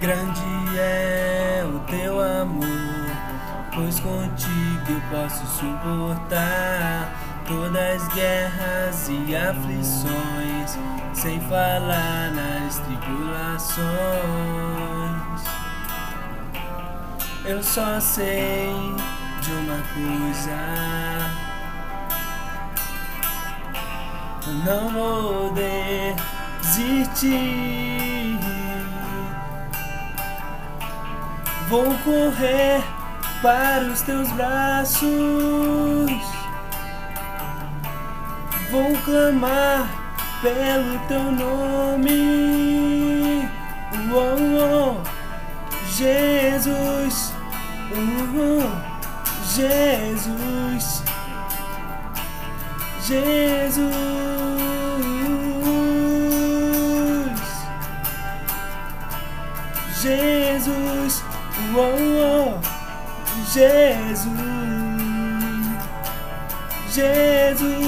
Grande é o teu amor, pois contigo eu posso suportar todas as guerras e aflições, sem falar nas tribulações. Eu só sei de uma coisa: eu não vou desistir. Vou correr para os teus braços, vou clamar pelo teu nome. Jesus, Jesus, Jesus, Jesus, Jesus, Jesus.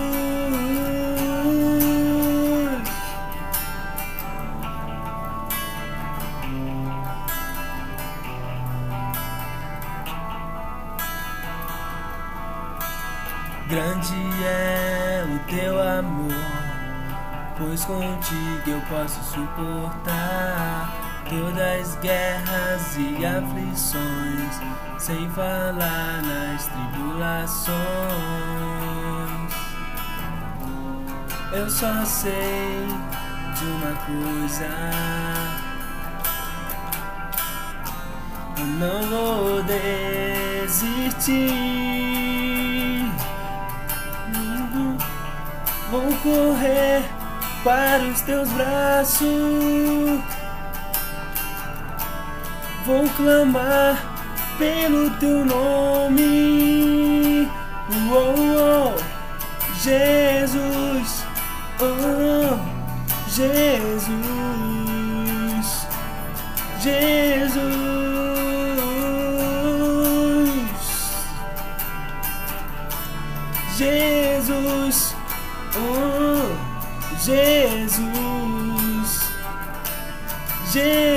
Grande é o teu amor, pois contigo eu posso suportar todas as guerras e aflições, sem falar nas tribulações. Eu só sei de uma coisa: eu não vou desistir. Vou correr para os teus braços, vou clamar pelo teu nome. Jesus, Jesus, Jesus, Jesus, Jesus, Jesus.